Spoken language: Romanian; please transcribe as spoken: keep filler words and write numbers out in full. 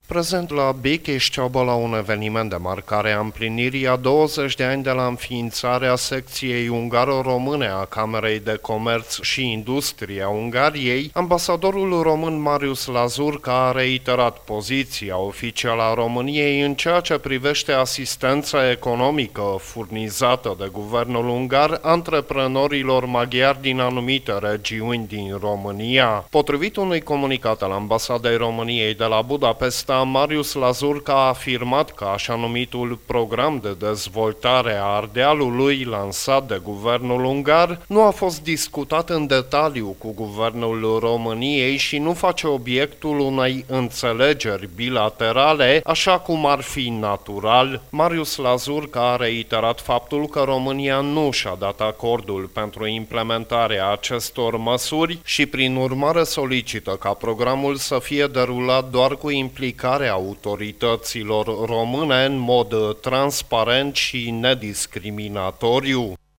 Prezent la Békés-Csaba la un eveniment de marcare a împlinirii a douăzeci de ani de la înființarea secției ungaro-române a Camerei de Comerț și Industrie a Ungariei, ambasadorul român Marius Lazurka a reiterat poziția oficială a României în ceea ce privește asistența economică furnizată de guvernul ungar antreprenorilor maghiari din anumite regiuni din România. Potrivit unui comunicat al ambasadei României de la Budapesta, Marius Lazurka a afirmat că așa numitul program de dezvoltare a Ardealului lansat de guvernul ungar nu a fost discutat în detaliu cu guvernul României și nu face obiectul unei înțelegeri bilaterale, așa cum ar fi natural. Marius Lazurka a reiterat faptul că România nu și-a dat acordul pentru implementarea acestor măsuri și prin urmare solicită ca programul să fie derulat doar cu implicarea autorităților române în mod transparent și nediscriminatoriu.